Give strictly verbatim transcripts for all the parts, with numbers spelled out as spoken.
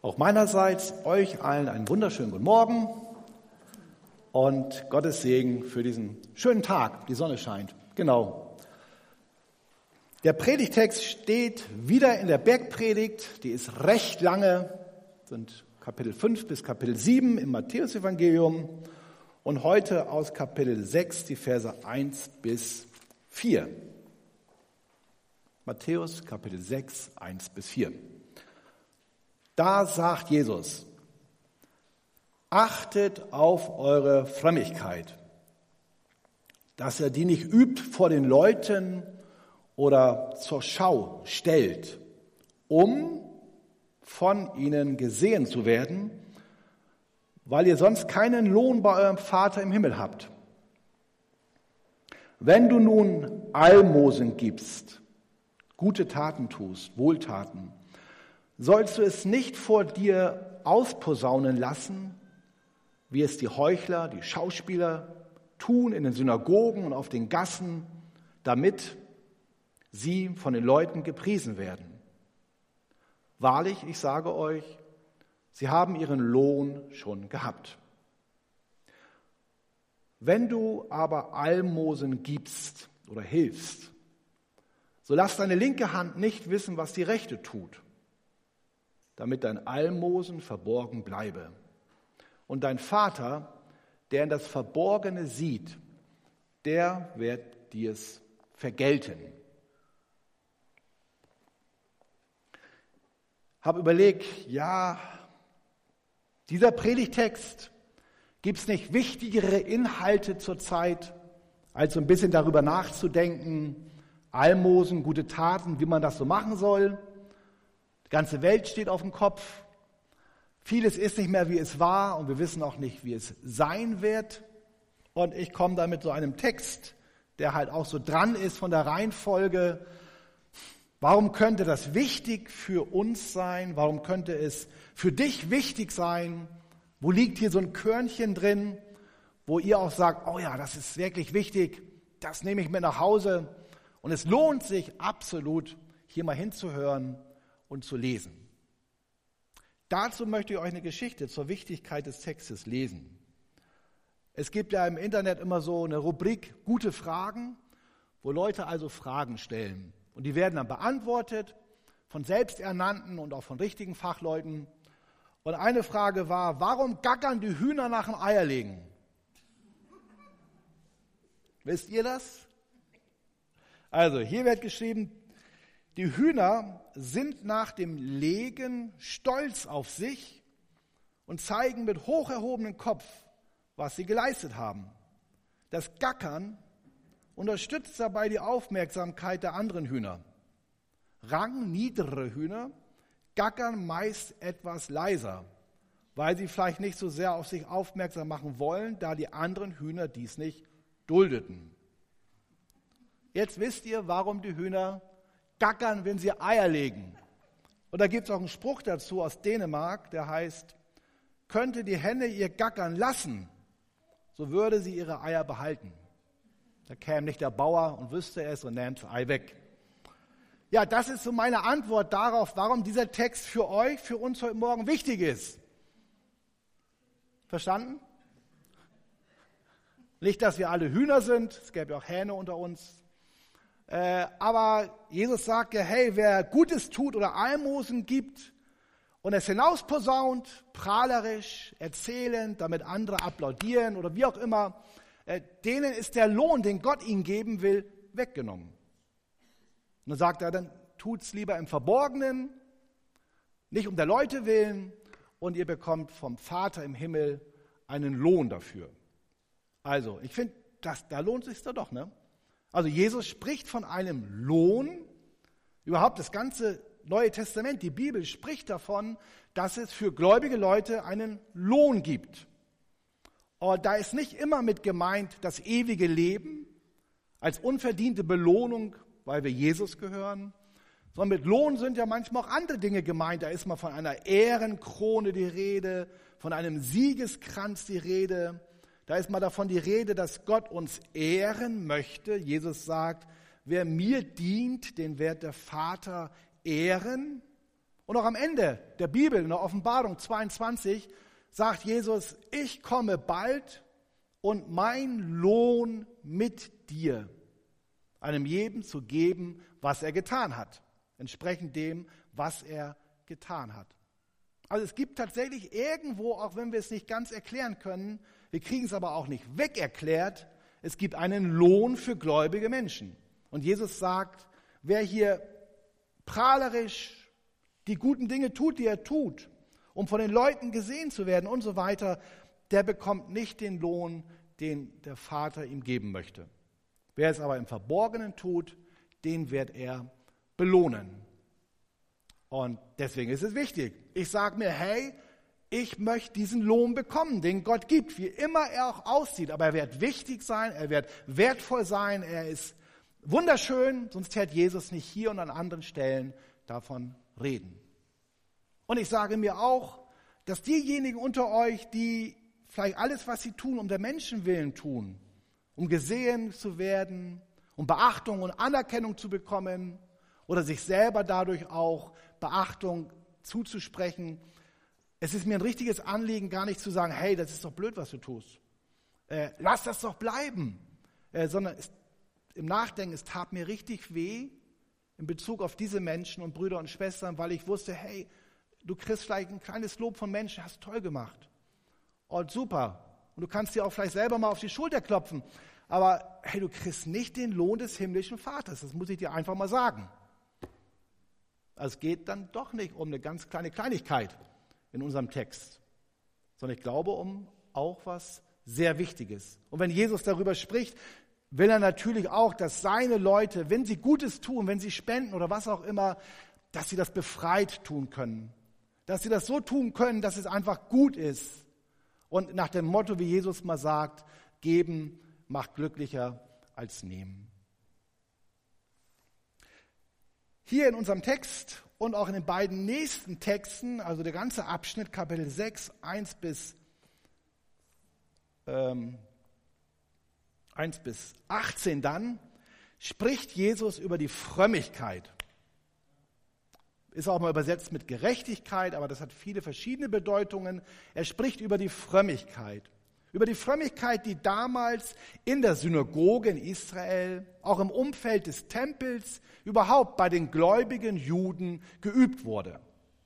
Auch meinerseits euch allen einen wunderschönen guten Morgen und Gottes Segen für diesen schönen Tag. Die Sonne scheint, genau. Der Predigtext steht wieder in der Bergpredigt, die ist recht lange, sind Kapitel fünf bis Kapitel sieben im Matthäusevangelium und heute aus Kapitel sechs die Verse eins bis vier. Matthäus Kapitel sechs, eins bis vier. Da sagt Jesus: Achtet auf eure Frömmigkeit, dass ihr die nicht übt vor den Leuten oder zur Schau stellt, um von ihnen gesehen zu werden, weil ihr sonst keinen Lohn bei eurem Vater im Himmel habt. Wenn du nun Almosen gibst, gute Taten tust, Wohltaten, sollst du es nicht vor dir ausposaunen lassen, wie es die Heuchler, die Schauspieler tun in den Synagogen und auf den Gassen, damit sie von den Leuten gepriesen werden. Wahrlich, ich sage euch, sie haben ihren Lohn schon gehabt. Wenn du aber Almosen gibst oder hilfst, so lass deine linke Hand nicht wissen, was die rechte tut, damit dein Almosen verborgen bleibe. Und dein Vater, der in das Verborgene sieht, der wird dir's vergelten. Hab überlegt, ja, dieser Predigtext, gibt's nicht wichtigere Inhalte zur Zeit, als so ein bisschen darüber nachzudenken, Almosen, gute Taten, wie man das so machen soll. Die ganze Welt steht auf dem Kopf. Vieles ist nicht mehr, wie es war, und wir wissen auch nicht, wie es sein wird. Und ich komme da mit so einem Text, der halt auch so dran ist von der Reihenfolge. Warum könnte das wichtig für uns sein? Warum könnte es für dich wichtig sein? Wo liegt hier so ein Körnchen drin, wo ihr auch sagt, oh ja, das ist wirklich wichtig, das nehme ich mit nach Hause. Und es lohnt sich absolut, hier mal hinzuhören und zu lesen. Dazu möchte ich euch eine Geschichte zur Wichtigkeit des Textes lesen. Es gibt ja im Internet immer so eine Rubrik Gute Fragen, wo Leute also Fragen stellen. Und die werden dann beantwortet von selbsternannten und auch von richtigen Fachleuten. Und eine Frage war: Warum gackern die Hühner nach dem Eierlegen? Wisst ihr das? Also hier wird geschrieben, die Hühner sind nach dem Legen stolz auf sich und zeigen mit hoch erhobenem Kopf, was sie geleistet haben. Das Gackern unterstützt dabei die Aufmerksamkeit der anderen Hühner. Rangniedrigere Hühner gackern meist etwas leiser, weil sie vielleicht nicht so sehr auf sich aufmerksam machen wollen, da die anderen Hühner dies nicht duldeten. Jetzt wisst ihr, warum die Hühner gackern, wenn sie Eier legen. Und da gibt es auch einen Spruch dazu aus Dänemark, der heißt: Könnte die Henne ihr gackern lassen, so würde sie ihre Eier behalten. Da käme nicht der Bauer und wüsste es und nähme das Ei weg. Ja, das ist so meine Antwort darauf, warum dieser Text für euch, für uns heute Morgen wichtig ist. Verstanden? Nicht, dass wir alle Hühner sind, es gäbe ja auch Hähne unter uns. Äh, aber Jesus sagt ja, hey, wer Gutes tut oder Almosen gibt und es hinausposaunt, prahlerisch, erzählend, damit andere applaudieren oder wie auch immer, äh, denen ist der Lohn, den Gott ihnen geben will, weggenommen. Und dann sagt er, dann tut's lieber im Verborgenen, nicht um der Leute willen, und ihr bekommt vom Vater im Himmel einen Lohn dafür. Also, ich finde, da lohnt es sich doch, ne? Also Jesus spricht von einem Lohn. Überhaupt das ganze Neue Testament, die Bibel spricht davon, dass es für gläubige Leute einen Lohn gibt. Und da ist nicht immer mit gemeint das ewige Leben als unverdiente Belohnung, weil wir Jesus gehören, sondern mit Lohn sind ja manchmal auch andere Dinge gemeint. Da ist mal von einer Ehrenkrone die Rede, von einem Siegeskranz die Rede. Da ist mal davon die Rede, dass Gott uns ehren möchte. Jesus sagt, wer mir dient, den wird der Vater ehren. Und auch am Ende der Bibel, in der Offenbarung zweiundzwanzig, sagt Jesus, ich komme bald und mein Lohn mit dir, einem jedem zu geben, was er getan hat, entsprechend dem, was er getan hat. Also es gibt tatsächlich irgendwo, auch wenn wir es nicht ganz erklären können, wir kriegen es aber auch nicht wegerklärt, es gibt einen Lohn für gläubige Menschen. Und Jesus sagt, wer hier prahlerisch die guten Dinge tut, die er tut, um von den Leuten gesehen zu werden und so weiter, der bekommt nicht den Lohn, den der Vater ihm geben möchte. Wer es aber im Verborgenen tut, den wird er belohnen. Und deswegen ist es wichtig. Ich sage mir, hey, ich möchte diesen Lohn bekommen, den Gott gibt, wie immer er auch aussieht. Aber er wird wichtig sein, er wird wertvoll sein, er ist wunderschön, sonst hätte Jesus nicht hier und an anderen Stellen davon reden. Und ich sage mir auch, dass diejenigen unter euch, die vielleicht alles, was sie tun, um der Menschen willen tun, um gesehen zu werden, um Beachtung und Anerkennung zu bekommen oder sich selber dadurch auch Beachtung zuzusprechen, es ist mir ein richtiges Anliegen, gar nicht zu sagen, hey, das ist doch blöd, was du tust. Äh, lass das doch bleiben. Äh, sondern es, im Nachdenken, es tat mir richtig weh in Bezug auf diese Menschen und Brüder und Schwestern, weil ich wusste, hey, du kriegst vielleicht ein kleines Lob von Menschen, hast toll gemacht. Und super. Und du kannst dir auch vielleicht selber mal auf die Schulter klopfen. Aber hey, du kriegst nicht den Lohn des himmlischen Vaters. Das muss ich dir einfach mal sagen. Also es geht dann doch nicht um eine ganz kleine Kleinigkeit in unserem Text, sondern ich glaube um auch was sehr Wichtiges. Und wenn Jesus darüber spricht, will er natürlich auch, dass seine Leute, wenn sie Gutes tun, wenn sie spenden oder was auch immer, dass sie das befreit tun können. Dass sie das so tun können, dass es einfach gut ist. Und nach dem Motto, wie Jesus mal sagt, geben macht glücklicher als nehmen. Hier in unserem Text und auch in den beiden nächsten Texten, also der ganze Abschnitt, Kapitel sechs, eins bis, ähm, eins bis achtzehn dann, spricht Jesus über die Frömmigkeit. Ist auch mal übersetzt mit Gerechtigkeit, aber das hat viele verschiedene Bedeutungen. Er spricht über die Frömmigkeit. Über die Frömmigkeit, die damals in der Synagoge in Israel, auch im Umfeld des Tempels, überhaupt bei den gläubigen Juden geübt wurde.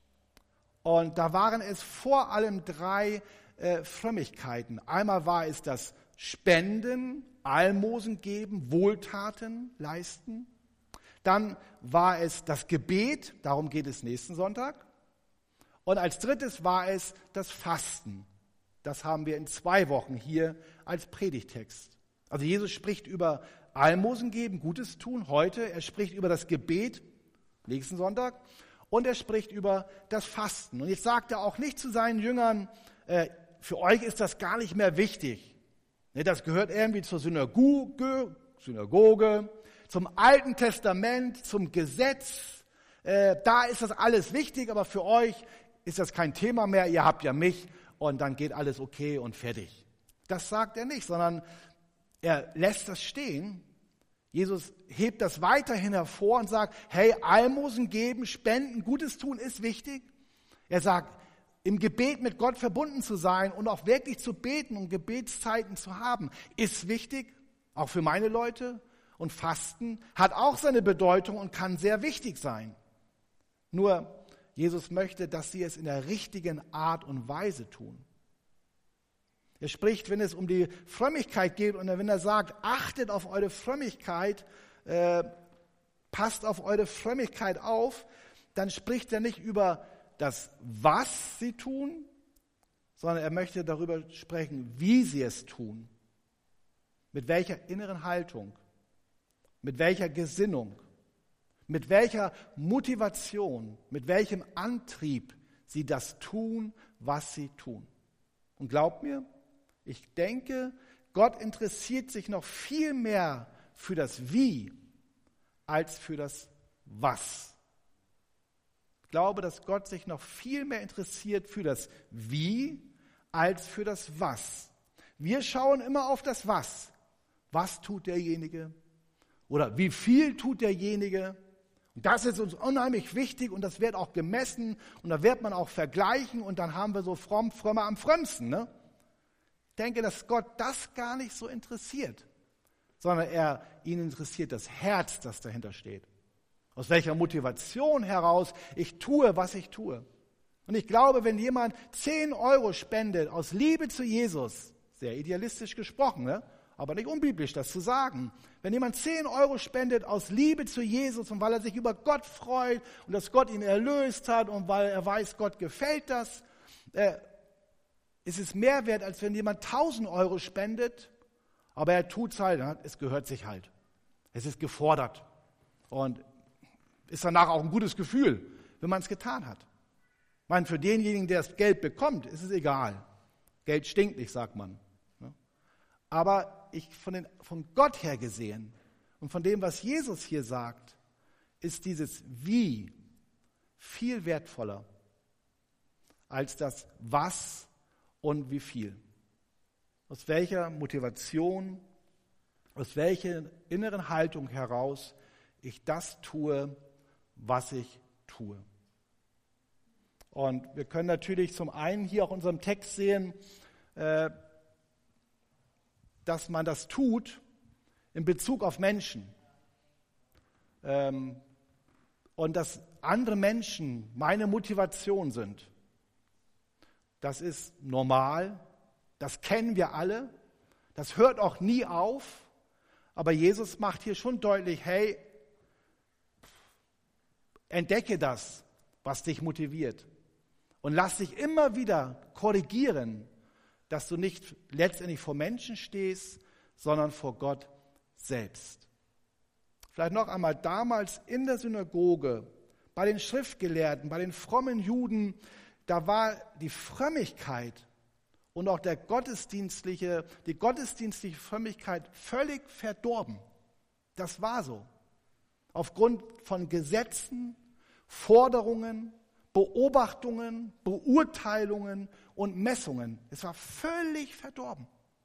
Und da waren es vor allem drei äh, Frömmigkeiten. Einmal war es das Spenden, Almosen geben, Wohltaten leisten. Dann war es das Gebet, darum geht es nächsten Sonntag. Und als drittes war es das Fasten. Das haben wir in zwei Wochen hier als Predigtext. Also Jesus spricht über Almosen geben, Gutes tun heute. Er spricht über das Gebet, nächsten Sonntag. Und er spricht über das Fasten. Und jetzt sagt er auch nicht zu seinen Jüngern, äh, für euch ist das gar nicht mehr wichtig. Ne, das gehört irgendwie zur Synagoge, Synagoge, zum Alten Testament, zum Gesetz. Äh, da ist das alles wichtig, aber für euch ist das kein Thema mehr. Ihr habt ja mich. Und dann geht alles okay und fertig. Das sagt er nicht, sondern er lässt das stehen. Jesus hebt das weiterhin hervor und sagt, hey, Almosen geben, spenden, Gutes tun ist wichtig. Er sagt, im Gebet mit Gott verbunden zu sein und auch wirklich zu beten und Gebetszeiten zu haben, ist wichtig, auch für meine Leute. Und Fasten hat auch seine Bedeutung und kann sehr wichtig sein. Nur Jesus möchte, dass sie es in der richtigen Art und Weise tun. Er spricht, wenn es um die Frömmigkeit geht und wenn er sagt, achtet auf eure Frömmigkeit, äh, passt auf eure Frömmigkeit auf, dann spricht er nicht über das, was sie tun, sondern er möchte darüber sprechen, wie sie es tun, mit welcher inneren Haltung, mit welcher Gesinnung, mit welcher Motivation, mit welchem Antrieb sie das tun, was sie tun. Und glaubt mir, ich denke, Gott interessiert sich noch viel mehr für das Wie als für das Was. Ich glaube, dass Gott sich noch viel mehr interessiert für das Wie als für das Was. Wir schauen immer auf das Was. Was tut derjenige? Oder wie viel tut derjenige? Das ist uns unheimlich wichtig und das wird auch gemessen und da wird man auch vergleichen und dann haben wir so fromm, frömmer am frömmsten. Ne? Ich denke, dass Gott das gar nicht so interessiert, sondern er, ihn interessiert das Herz, das dahinter steht. Aus welcher Motivation heraus ich tue, was ich tue. Und ich glaube, wenn jemand zehn Euro spendet aus Liebe zu Jesus, sehr idealistisch gesprochen, ne? Aber nicht unbiblisch, das zu sagen. Wenn jemand zehn Euro spendet aus Liebe zu Jesus und weil er sich über Gott freut und dass Gott ihn erlöst hat und weil er weiß, Gott gefällt das, äh, ist es mehr wert, als wenn jemand tausend Euro spendet, aber er tut es halt, es gehört sich halt. Es ist gefordert und ist danach auch ein gutes Gefühl, wenn man es getan hat. Ich meine, für denjenigen, der das Geld bekommt, ist es egal. Geld stinkt nicht, sagt man. Aber ich von, den, von Gott her gesehen und von dem, was Jesus hier sagt, ist dieses Wie viel wertvoller als das Was und wie viel. Aus welcher Motivation, aus welcher inneren Haltung heraus ich das tue, was ich tue. Und wir können natürlich zum einen hier auch in unserem Text sehen, äh, dass man das tut in Bezug auf Menschen. Ähm, und dass andere Menschen meine Motivation sind. Das ist normal, das kennen wir alle, das hört auch nie auf, aber Jesus macht hier schon deutlich, hey, entdecke das, was dich motiviert und lass dich immer wieder korrigieren, dass du nicht letztendlich vor Menschen stehst, sondern vor Gott selbst. Vielleicht noch einmal, damals in der Synagoge, bei den Schriftgelehrten, bei den frommen Juden, da war die Frömmigkeit und auch der gottesdienstliche, die gottesdienstliche Frömmigkeit völlig verdorben. Das war so. Aufgrund von Gesetzen, Forderungen, Beobachtungen, Beurteilungen und Messungen. Es war völlig verdorben.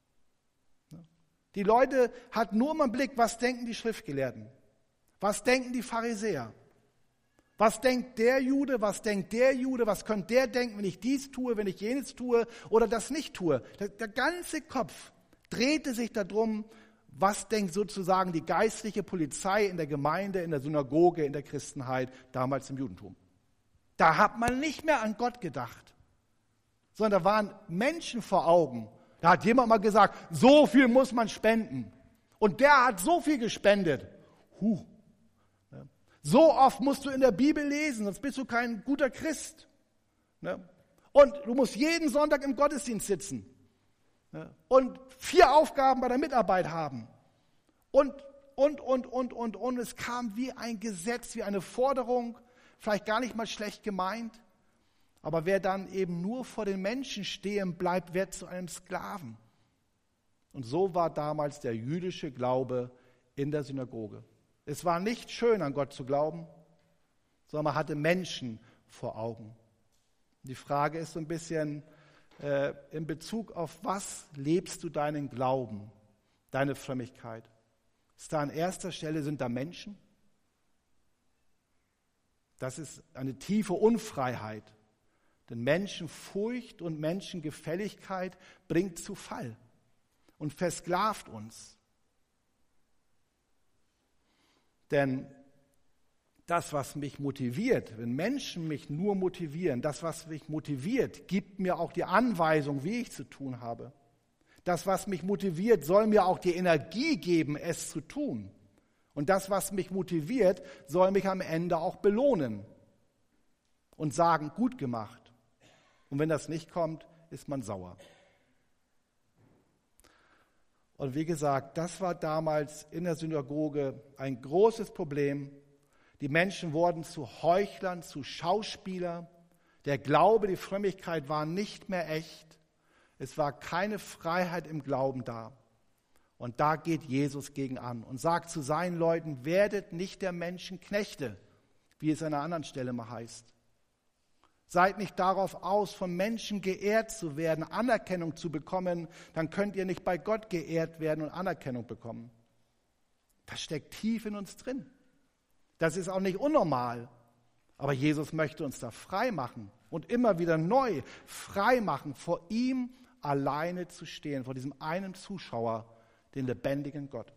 Die Leute hatten nur immer im Blick, was denken die Schriftgelehrten? Was denken die Pharisäer? Was denkt der Jude? Was denkt der Jude? Was könnte der denken, wenn ich dies tue, wenn ich jenes tue oder das nicht tue? Der, der ganze Kopf drehte sich darum, was denkt sozusagen die geistliche Polizei in der Gemeinde, in der Synagoge, in der Christenheit, damals im Judentum. Da hat man nicht mehr an Gott gedacht, sondern da waren Menschen vor Augen. Da hat jemand mal gesagt, so viel muss man spenden. Und der hat so viel gespendet. Huh. So oft musst du in der Bibel lesen, sonst bist du kein guter Christ. Und du musst jeden Sonntag im Gottesdienst sitzen. Und vier Aufgaben bei der Mitarbeit haben. Und, und, und, und, und, und. Es kam wie ein Gesetz, wie eine Forderung, vielleicht gar nicht mal schlecht gemeint. Aber wer dann eben nur vor den Menschen stehen bleibt, wird zu einem Sklaven. Und so war damals der jüdische Glaube in der Synagoge. Es war nicht schön, an Gott zu glauben, sondern man hatte Menschen vor Augen. Die Frage ist so ein bisschen äh, in Bezug auf was lebst du deinen Glauben, deine Frömmigkeit? Ist da an erster Stelle, sind da Menschen? Das ist eine tiefe Unfreiheit. Denn Menschenfurcht und Menschengefälligkeit bringt zu Fall und versklavt uns. Denn das, was mich motiviert, wenn Menschen mich nur motivieren, das, was mich motiviert, gibt mir auch die Anweisung, wie ich zu tun habe. Das, was mich motiviert, soll mir auch die Energie geben, es zu tun. Und das, was mich motiviert, soll mich am Ende auch belohnen und sagen, gut gemacht. Und wenn das nicht kommt, ist man sauer. Und wie gesagt, das war damals in der Synagoge ein großes Problem. Die Menschen wurden zu Heuchlern, zu Schauspielern. Der Glaube, die Frömmigkeit waren nicht mehr echt. Es war keine Freiheit im Glauben da. Und da geht Jesus gegen an und sagt zu seinen Leuten, werdet nicht der Menschen Knechte, wie es an einer anderen Stelle mal heißt. Seid nicht darauf aus, von Menschen geehrt zu werden, Anerkennung zu bekommen, dann könnt ihr nicht bei Gott geehrt werden und Anerkennung bekommen. Das steckt tief in uns drin. Das ist auch nicht unnormal. Aber Jesus möchte uns da frei machen und immer wieder neu frei machen, vor ihm alleine zu stehen, vor diesem einen Zuschauer, den lebendigen Gott.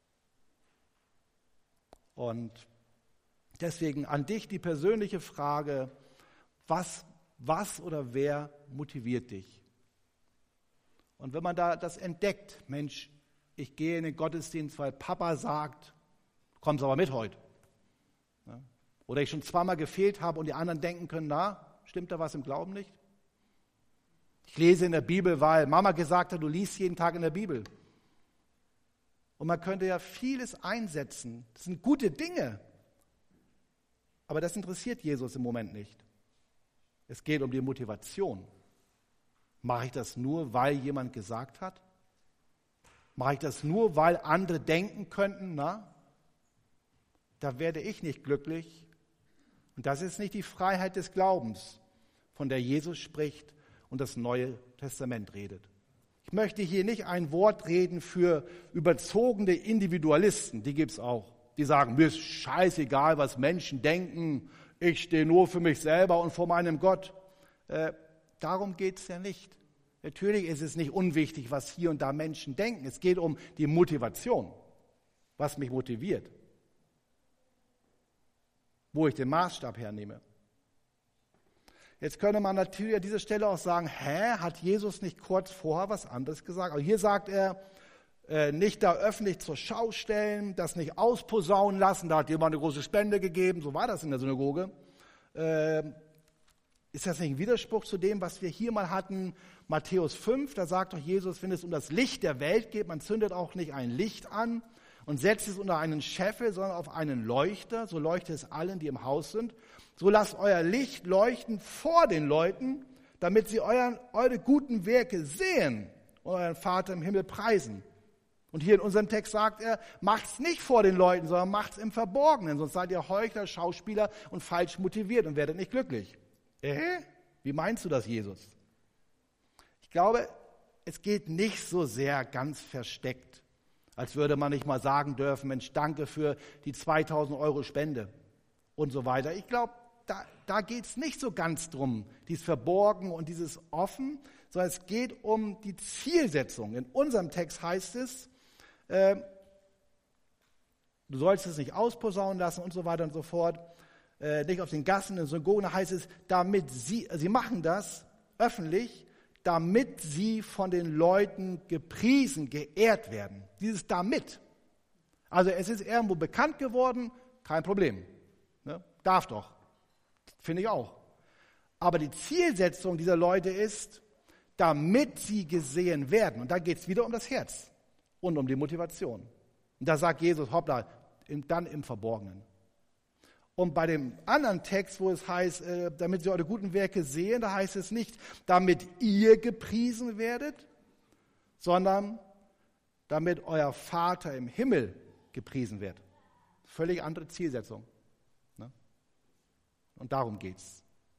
Und deswegen an dich die persönliche Frage, was, was oder wer motiviert dich? Und wenn man da das entdeckt, Mensch, ich gehe in den Gottesdienst, weil Papa sagt, du kommst aber mit heute. Ja? Oder ich schon zweimal gefehlt habe und die anderen denken können, na, stimmt da was im Glauben nicht? Ich lese in der Bibel, weil Mama gesagt hat, du liest jeden Tag in der Bibel. Und man könnte ja vieles einsetzen. Das sind gute Dinge. Aber das interessiert Jesus im Moment nicht. Es geht um die Motivation. Mache ich das nur, weil jemand gesagt hat? Mache ich das nur, weil andere denken könnten, na, da werde ich nicht glücklich. Und das ist nicht die Freiheit des Glaubens, von der Jesus spricht und das Neue Testament redet. Ich möchte hier nicht ein Wort reden für überzogene Individualisten, die gibt es auch. Die sagen, mir ist scheißegal, was Menschen denken, ich stehe nur für mich selber und vor meinem Gott. Äh, darum geht es ja nicht. Natürlich ist es nicht unwichtig, was hier und da Menschen denken. Es geht um die Motivation, was mich motiviert, wo ich den Maßstab hernehme. Jetzt könnte man natürlich an dieser Stelle auch sagen, hä, hat Jesus nicht kurz vorher was anderes gesagt? Aber hier sagt er, äh, nicht da öffentlich zur Schau stellen, das nicht ausposaunen lassen, da hat jemand eine große Spende gegeben, so war das in der Synagoge. Äh, ist das nicht ein Widerspruch zu dem, was wir hier mal hatten, Matthäus fünf, da sagt doch Jesus, wenn es um das Licht der Welt geht, man zündet auch nicht ein Licht an und setzt es unter einen Scheffel, sondern auf einen Leuchter, so leuchtet es allen, die im Haus sind. So lasst euer Licht leuchten vor den Leuten, damit sie euren, eure guten Werke sehen und euren Vater im Himmel preisen. Und hier in unserem Text sagt er, macht's nicht vor den Leuten, sondern macht's im Verborgenen, sonst seid ihr Heuchler, Schauspieler und falsch motiviert und werdet nicht glücklich. Äh? Wie meinst du das, Jesus? Ich glaube, es geht nicht so sehr ganz versteckt, als würde man nicht mal sagen dürfen, Mensch, danke für die zweitausend Euro Spende und so weiter. Ich glaube, da, da geht es nicht so ganz drum, dieses Verborgen und dieses Offen, sondern es geht um die Zielsetzung. In unserem Text heißt es, äh, du sollst es nicht ausposaunen lassen und so weiter und so fort, äh, nicht auf den Gassen, in den Synagogen, da heißt es, damit sie, sie machen das öffentlich, damit sie von den Leuten gepriesen, geehrt werden. Dieses damit. Also es ist irgendwo bekannt geworden, kein Problem. Ne? Darf doch. Finde ich auch. Aber die Zielsetzung dieser Leute ist, damit sie gesehen werden. Und da geht es wieder um das Herz und um die Motivation. Und da sagt Jesus, hoppla, dann im Verborgenen. Und bei dem anderen Text, wo es heißt, äh, damit sie eure guten Werke sehen, da heißt es nicht, damit ihr gepriesen werdet, sondern damit euer Vater im Himmel gepriesen wird. Völlig andere Zielsetzung. Ne? Und darum geht's.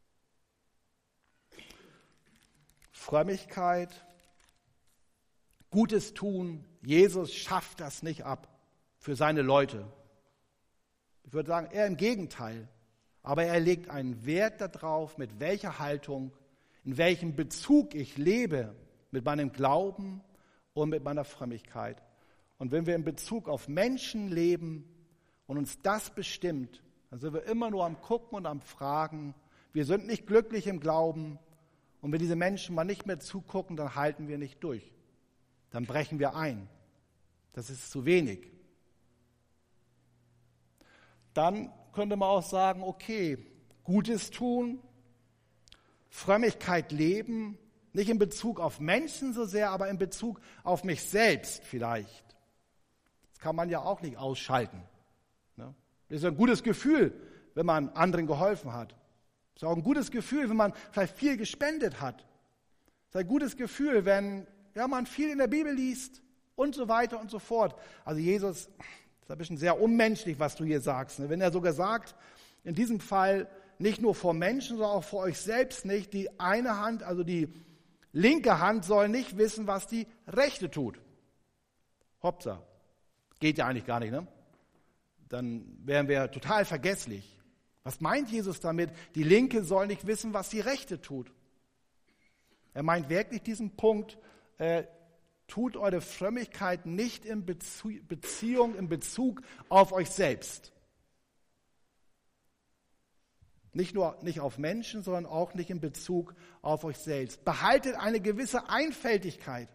Frömmigkeit, Gutes tun, Jesus schafft das nicht ab für seine Leute. Ich würde sagen, eher im Gegenteil. Aber er legt einen Wert darauf, mit welcher Haltung, in welchem Bezug ich lebe, mit meinem Glauben und mit meiner Frömmigkeit. Und wenn wir in Bezug auf Menschen leben und uns das bestimmt, dann sind wir immer nur am Gucken und am Fragen. Wir sind nicht glücklich im Glauben. Und wenn diese Menschen mal nicht mehr zugucken, dann halten wir nicht durch. Dann brechen wir ein. Das ist zu wenig. Dann könnte man auch sagen, okay, Gutes tun, Frömmigkeit leben, nicht in Bezug auf Menschen so sehr, aber in Bezug auf mich selbst vielleicht. Das kann man ja auch nicht ausschalten. Ne? Das ist ein gutes Gefühl, wenn man anderen geholfen hat. Das ist auch ein gutes Gefühl, wenn man vielleicht viel gespendet hat. Das ist ein gutes Gefühl, wenn ja, man viel in der Bibel liest und so weiter und so fort. Also Jesus, das ist ein bisschen sehr unmenschlich, was du hier sagst. Ne? Wenn er sogar sagt, in diesem Fall nicht nur vor Menschen, sondern auch vor euch selbst nicht, die eine Hand, also die linke Hand soll nicht wissen, was die rechte tut. Hoppsa. Geht ja eigentlich gar nicht, ne? dann wären wir total vergesslich. Was meint Jesus damit? Die Linke soll nicht wissen, was die Rechte tut. Er meint wirklich diesen Punkt, äh, tut eure Frömmigkeit nicht in Bezie- Beziehung, in Bezug auf euch selbst. Nicht nur nicht auf Menschen, sondern auch nicht in Bezug auf euch selbst. Behaltet eine gewisse Einfältigkeit.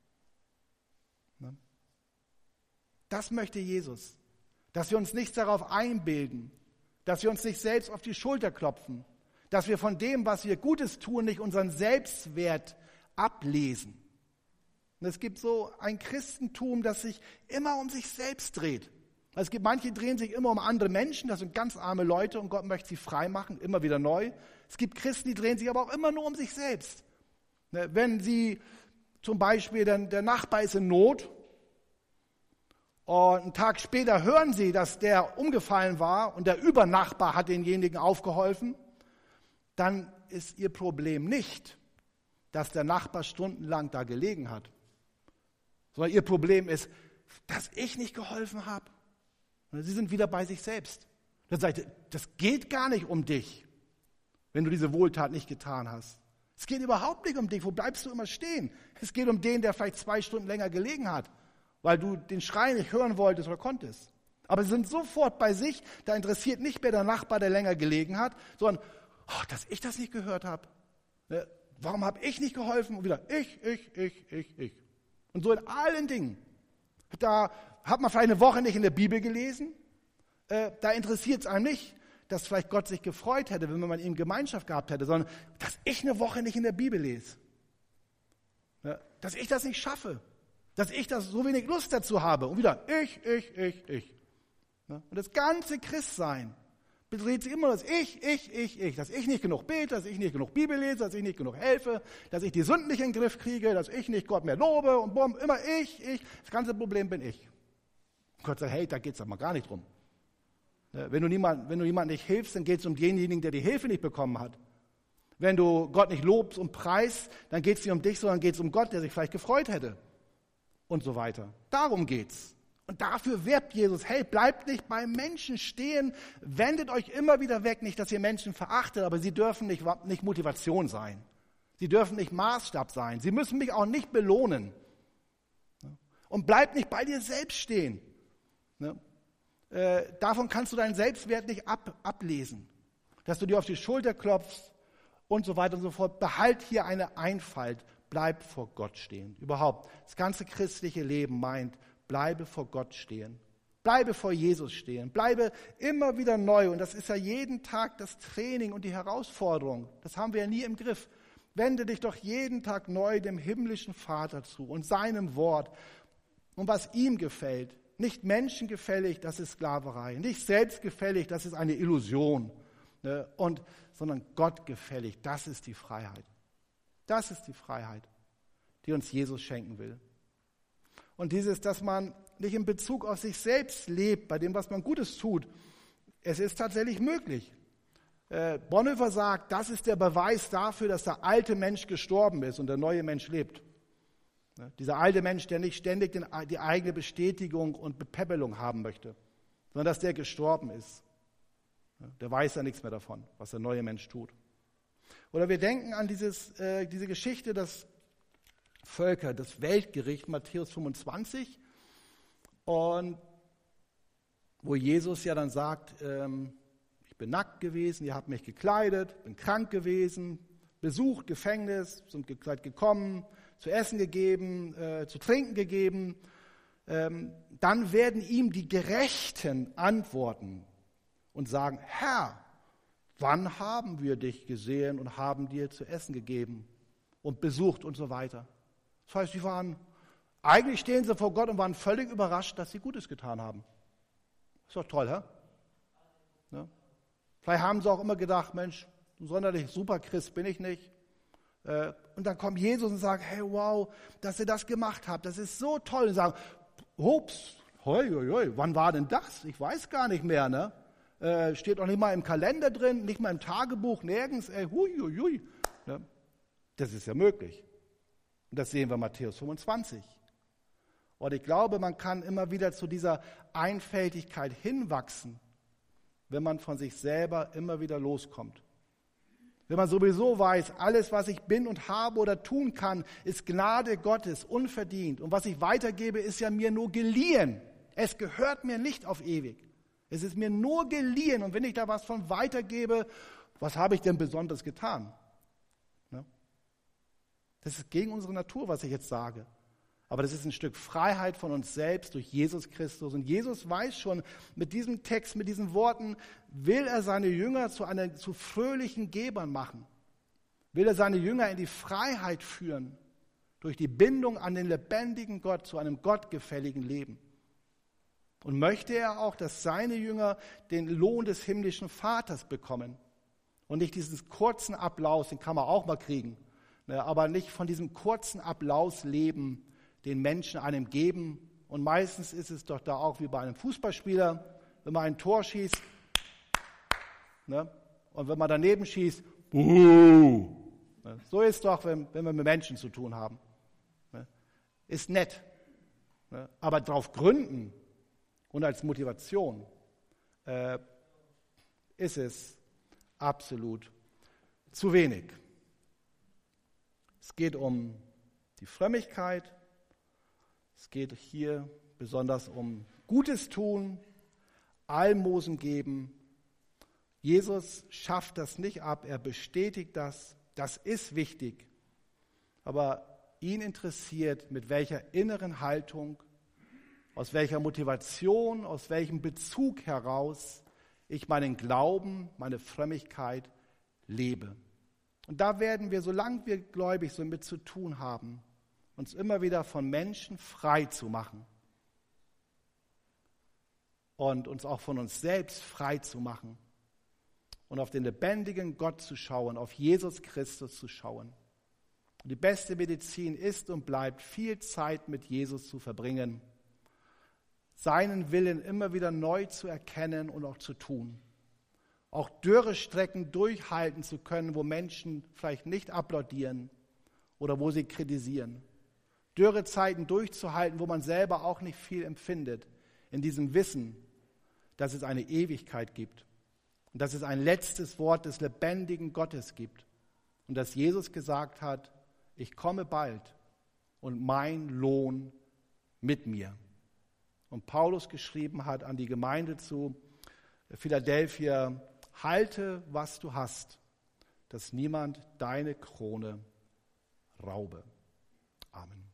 Das möchte Jesus. Dass wir uns nicht darauf einbilden, dass wir uns nicht selbst auf die Schulter klopfen, dass wir von dem, was wir Gutes tun, nicht unseren Selbstwert ablesen. Und es gibt so ein Christentum, das sich immer um sich selbst dreht. Es gibt manche, die drehen sich immer um andere Menschen, das sind ganz arme Leute und Gott möchte sie frei machen, immer wieder neu. Es gibt Christen, die drehen sich aber auch immer nur um sich selbst. Wenn sie zum Beispiel, der, der Nachbar ist in Not und einen Tag später hören sie, dass der umgefallen war und der Übernachbar hat denjenigen aufgeholfen, dann ist ihr Problem nicht, dass der Nachbar stundenlang da gelegen hat, sondern ihr Problem ist, dass ich nicht geholfen habe. Und sie sind wieder bei sich selbst. Dann sagt ihr, das geht gar nicht um dich, wenn du diese Wohltat nicht getan hast. Es geht überhaupt nicht um dich. Wo bleibst du immer stehen? Es geht um den, der vielleicht zwei Stunden länger gelegen hat, weil du den Schrei nicht hören wolltest oder konntest. Aber sie sind sofort bei sich, da interessiert nicht mehr der Nachbar, der länger gelegen hat, sondern, oh, dass ich das nicht gehört habe. Warum habe ich nicht geholfen? Und wieder ich, ich, ich, ich, ich. Und so in allen Dingen. Da hat man vielleicht eine Woche nicht in der Bibel gelesen. Äh, da interessiert es einem nicht, dass vielleicht Gott sich gefreut hätte, wenn man mit ihm Gemeinschaft gehabt hätte, sondern dass ich eine Woche nicht in der Bibel lese. Ja, dass ich das nicht schaffe. Dass ich das so wenig Lust dazu habe. Und wieder ich, ich, ich, ich. Ja, und das ganze Christsein bedreht sich immer das Ich, ich, ich, ich. Dass ich nicht genug bete, dass ich nicht genug Bibel lese, dass ich nicht genug helfe, dass ich die Sünden nicht in den Griff kriege, dass ich nicht Gott mehr lobe und bumm, immer ich, ich. Das ganze Problem bin ich. Und Gott sagt, hey, da geht es aber gar nicht drum. Wenn du niemand, wenn du jemandem nicht hilfst, dann geht es um denjenigen, der die Hilfe nicht bekommen hat. Wenn du Gott nicht lobst und preist, dann geht es nicht um dich, sondern geht es um Gott, der sich vielleicht gefreut hätte. Und so weiter. Darum geht's. Und dafür wirbt Jesus, hey, bleibt nicht beim Menschen stehen, wendet euch immer wieder weg, nicht, dass ihr Menschen verachtet, aber sie dürfen nicht, nicht Motivation sein. Sie dürfen nicht Maßstab sein. Sie müssen mich auch nicht belohnen. Und bleib nicht bei dir selbst stehen. Äh, davon kannst du deinen Selbstwert nicht ab, ablesen. Dass du dir auf die Schulter klopfst und so weiter und so fort. Behalt hier eine Einfalt. Bleib vor Gott stehen. Überhaupt, das ganze christliche Leben meint, bleibe vor Gott stehen. Bleibe vor Jesus stehen. Bleibe immer wieder neu. Und das ist ja jeden Tag das Training und die Herausforderung. Das haben wir ja nie im Griff. Wende dich doch jeden Tag neu dem himmlischen Vater zu und seinem Wort. Und was ihm gefällt. Nicht menschengefällig, das ist Sklaverei. Nicht selbstgefällig, das ist eine Illusion. Ne? Und, sondern Gott gefällig, das ist die Freiheit. Das ist die Freiheit, die uns Jesus schenken will. Und dieses, dass man nicht in Bezug auf sich selbst lebt, bei dem, was man Gutes tut, es ist tatsächlich möglich. Äh, Bonhoeffer sagt, das ist der Beweis dafür, dass der alte Mensch gestorben ist und der neue Mensch lebt. Ja, dieser alte Mensch, der nicht ständig den, die eigene Bestätigung und Bepäppelung haben möchte, sondern dass der gestorben ist. Ja, der weiß ja nichts mehr davon, was der neue Mensch tut. Oder wir denken an dieses, äh, diese Geschichte, das Völker, das Weltgericht, Matthäus fünfundzwanzig, und wo Jesus ja dann sagt, ähm, ich bin nackt gewesen, ihr habt mich gekleidet, bin krank gewesen, besucht, Gefängnis, zum Gekleid gekommen, zu essen gegeben, äh, zu trinken gegeben. Ähm, dann werden ihm die Gerechten antworten und sagen, Herr, wann haben wir dich gesehen und haben dir zu essen gegeben und besucht und so weiter. Das heißt, sie waren, eigentlich stehen sie vor Gott und waren völlig überrascht, dass sie Gutes getan haben. Ist doch toll, hä? Ja. Vielleicht haben sie auch immer gedacht, Mensch, ein sonderlich super Christ bin ich nicht. Und dann kommt Jesus und sagt, hey, wow, dass ihr das gemacht habt, das ist so toll. Und sagen, ups, hoi, hoi, hoi, wann war denn das? Ich weiß gar nicht mehr, ne? Äh, steht auch nicht mal im Kalender drin, nicht mal im Tagebuch, nirgends. Ey, hui, hui, hui. Ja, das ist ja möglich. Und das sehen wir in Matthäus fünfundzwanzig. Und ich glaube, man kann immer wieder zu dieser Einfältigkeit hinwachsen, wenn man von sich selber immer wieder loskommt. Wenn man sowieso weiß, alles, was ich bin und habe oder tun kann, ist Gnade Gottes, unverdient. Und was ich weitergebe, ist ja mir nur geliehen. Es gehört mir nicht auf ewig. Es ist mir nur geliehen. Und wenn ich da was von weitergebe, was habe ich denn Besonderes getan? Ne? Das ist gegen unsere Natur, was ich jetzt sage. Aber das ist ein Stück Freiheit von uns selbst durch Jesus Christus. Und Jesus weiß schon, mit diesem Text, mit diesen Worten, will er seine Jünger zu, einer, zu fröhlichen Gebern machen. Will er seine Jünger in die Freiheit führen, durch die Bindung an den lebendigen Gott zu einem gottgefälligen Leben. Und möchte er auch, dass seine Jünger den Lohn des himmlischen Vaters bekommen. Und nicht diesen kurzen Applaus, den kann man auch mal kriegen, ne, aber nicht von diesem kurzen Applaus leben, den Menschen einem geben. Und meistens ist es doch da auch wie bei einem Fußballspieler, wenn man ein Tor schießt, ne, und wenn man daneben schießt, buh, ne, so ist es doch, wenn, wenn wir mit Menschen zu tun haben. Ne, ist nett, ne, aber darauf gründen und als Motivation äh, ist es absolut zu wenig. Es geht um die Frömmigkeit. Es geht hier besonders um Gutes tun, Almosen geben. Jesus schafft das nicht ab, er bestätigt das. Das ist wichtig. Aber ihn interessiert, mit welcher inneren Haltung, aus welcher Motivation, aus welchem Bezug heraus ich meinen Glauben, meine Frömmigkeit lebe. Und da werden wir, solange wir gläubig sind, mit zu tun haben, uns immer wieder von Menschen frei zu machen und uns auch von uns selbst frei zu machen und auf den lebendigen Gott zu schauen, auf Jesus Christus zu schauen. Und die beste Medizin ist und bleibt, viel Zeit mit Jesus zu verbringen, seinen Willen immer wieder neu zu erkennen und auch zu tun. Auch Dürrestrecken durchhalten zu können, wo Menschen vielleicht nicht applaudieren oder wo sie kritisieren. Dürrezeiten durchzuhalten, wo man selber auch nicht viel empfindet, in diesem Wissen, dass es eine Ewigkeit gibt und dass es ein letztes Wort des lebendigen Gottes gibt und dass Jesus gesagt hat, ich komme bald und mein Lohn mit mir. Und Paulus geschrieben hat an die Gemeinde zu Philadelphia, halte, was du hast, dass niemand deine Krone raube. Amen.